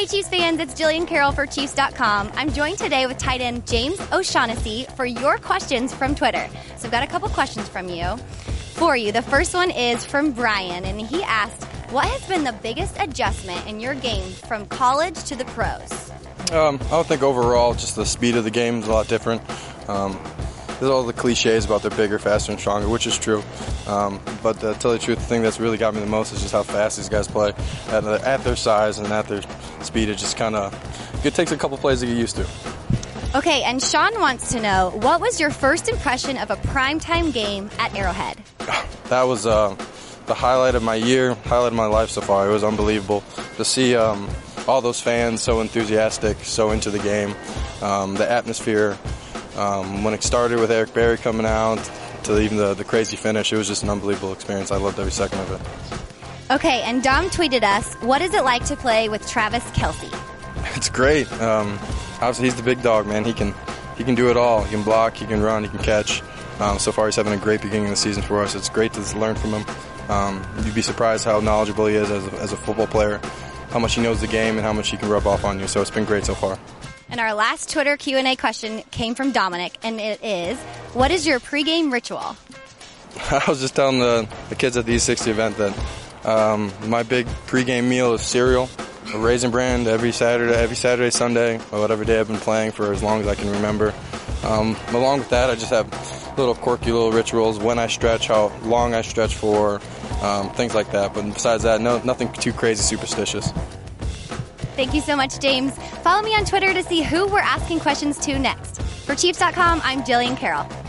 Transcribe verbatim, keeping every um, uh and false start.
Hey Chiefs fans, it's Jillian Carroll for Chiefs dot com. I'm joined today with tight end James O'Shaughnessy for your questions from Twitter. So I've got a couple questions from you. For you, the first one is from Brian, and he asked, what has been the biggest adjustment in your game from college to the pros? Um, I don't think overall just the speed of the game is a lot different. Um, there's all the cliches about they're bigger, faster, and stronger, which is true. Um, but to tell you the truth, the thing that's really got me the most is just how fast these guys play at, at their size and at their speed. It just kind of it takes a couple plays to get used to. Okay, and Sean wants to know, what was your first impression of a primetime game at Arrowhead? That was uh, the highlight of my year, highlight of my life so far. It was unbelievable to see um, all those fans so enthusiastic, so into the game, um, the atmosphere. Um, when it started with Eric Berry coming out to even the, the crazy finish, it was just an unbelievable experience. I loved every second of it. Okay, and Dom tweeted us, what is it like to play with Travis Kelce? It's great. Um, obviously, he's the big dog, man. He can he can do it all. He can block, he can run, he can catch. Um, so far, he's having a great beginning of the season for us. It's great to learn from him. Um, you'd be surprised how knowledgeable he is as a, as a football player, how much he knows the game, and how much he can rub off on you. So it's been great so far. And our last Twitter Q and A question came from Dominic, and it is, what is your pregame ritual? I was just telling the, the kids at the E sixty event that um, my big pregame meal is cereal, a Raisin Bran every Saturday, every Saturday, Sunday, or whatever day I've been playing for as long as I can remember. Um, along with that, I just have little quirky little rituals, when I stretch, how long I stretch for, um, things like that. But besides that, no, nothing too crazy superstitious. Thank you so much, James. Follow me on Twitter to see who we're asking questions to next. For Chiefs dot com, I'm Jillian Carroll.